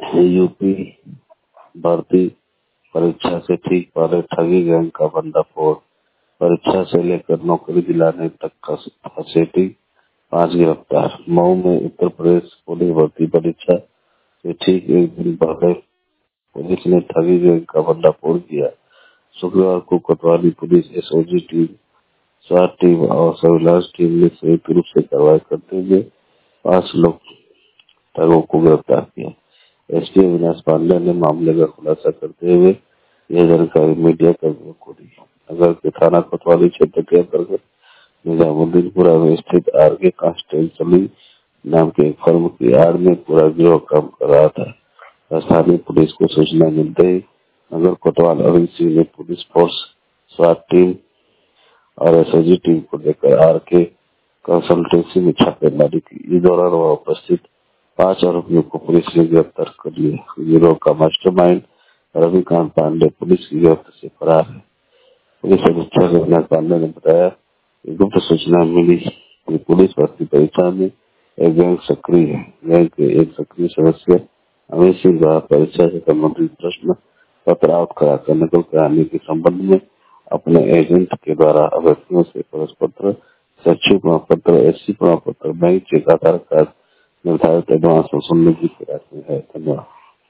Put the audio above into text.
UP भर्ती परीक्षा से ठीक पहले ठगी गैंग का भंडाफोड़। परीक्षा से लेकर नौकरी दिलाने तक का फसेटी, 5 गिरफ्तार। मऊ में उत्तर प्रदेश पुलिस भर्ती परीक्षा से ठीक एक दिन पहले पुलिस ने ठगी गैंग का भंडाफोड़ किया। शुक्रवार को कोतवाली पुलिस, एसओजी टीम, स्वाट टीम और सर्विलांस टीम ने संयुक्त रूप से कार्रवाई करते हुए 5 लोग ठगों को गिरफ्तार किया। एसपी अविनाश पांडे ने मामले का खुलासा करते हुए यह जानकारी मीडिया कर्मियों को दी। नगर के थाना कोतवाली क्षेत्र के अंतर्गत निजामुद्दीनपुरा में स्थित आरके कांस्टेंसली नाम के एक फर्म की आड़ में पूरा गिरोह काम कर रहा था। स्थानीय पुलिस को सूचना मिलते ही नगर कोतवाल अरविंद सिंह ने पुलिस फोर्स, स्वाट टीम और एसओजी टीम को लेकर आरके कंसल्टेंसी में छापेमारी की। इस दौरान वहां उपस्थित 5 आरोपियों को पुलिस ने गिरफ्तार कर लिया। गिरोह का मास्टरमाइंड रविकांत पांडे पुलिस की गिरफ्त से फरार है। पुलिस अधीक्षक रविकांत पांडे ने बताया कि गुप्त सूचना मिली कि पुलिस भर्ती परीक्षा में एक गैंग सक्रिय है। गैंग के एक सक्रिय सदस्य अमित सिंह द्वारा परीक्षा से संबंधित प्रश्न पत्र आउट कराकर नकल कराने के संबंध में अपने एजेंट के द्वारा अभ्यर्थियों से प्रवेश पत्र, शैक्षिक प्रमाण पत्र, एससी प्रमाण पत्र, बैंक चेक, आधार कार्ड निर्धारित एडवांस वसूलने की प्रयास में है। धन्यवाद।